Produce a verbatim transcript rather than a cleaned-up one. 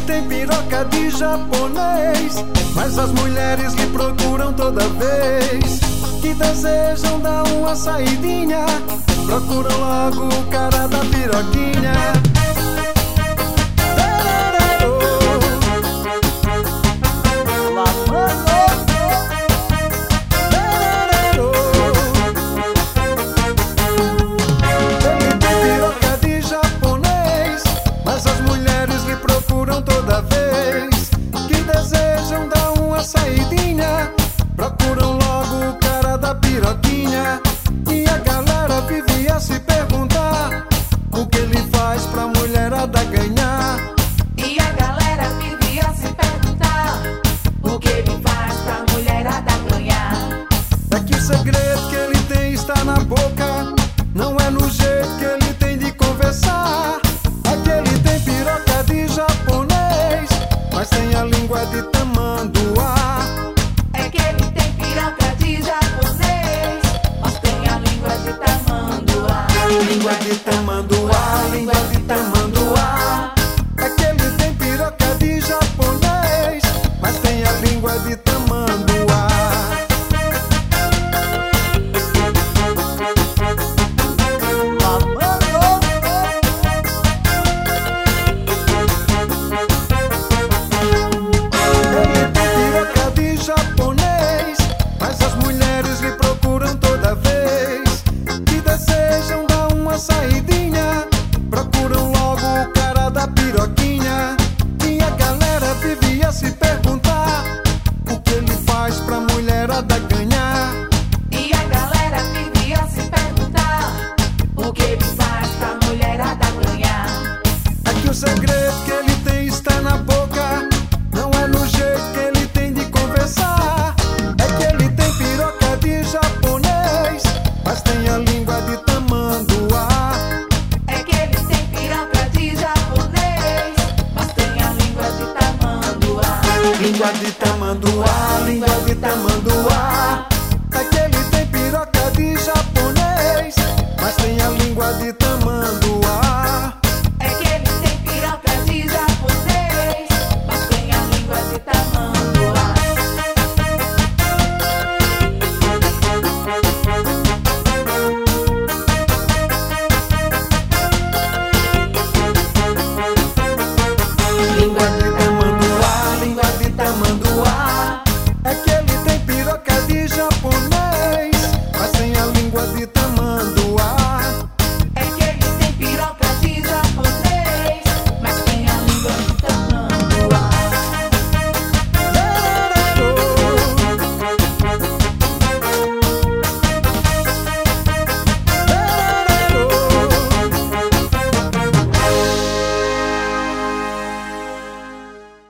tem piroca de japonês, mas as mulheres lhe procuram toda vez que desejam dar uma saidinha. Procuram logo o cara da piroquinha. Ele tem piroca de japonês, mas as mulheres lhe procuram toda vez que desejam dar uma saidinha. Procuram logo o cara da piroquinha. E a galera vive a se perguntar o que ele faz pra mulherada ganhar. E a galera vive a se perguntar o que ele faz pra mulherada ganhar. É que o segredo que ele tem está na boca, não é no jeito que ele tem de conversar. É que ele tem piroca de japonês, mas tem a língua de tamanduá. É que ele tem piroca de japonês, mas tem a língua de tamanduá. Língua de tamanduá, língua de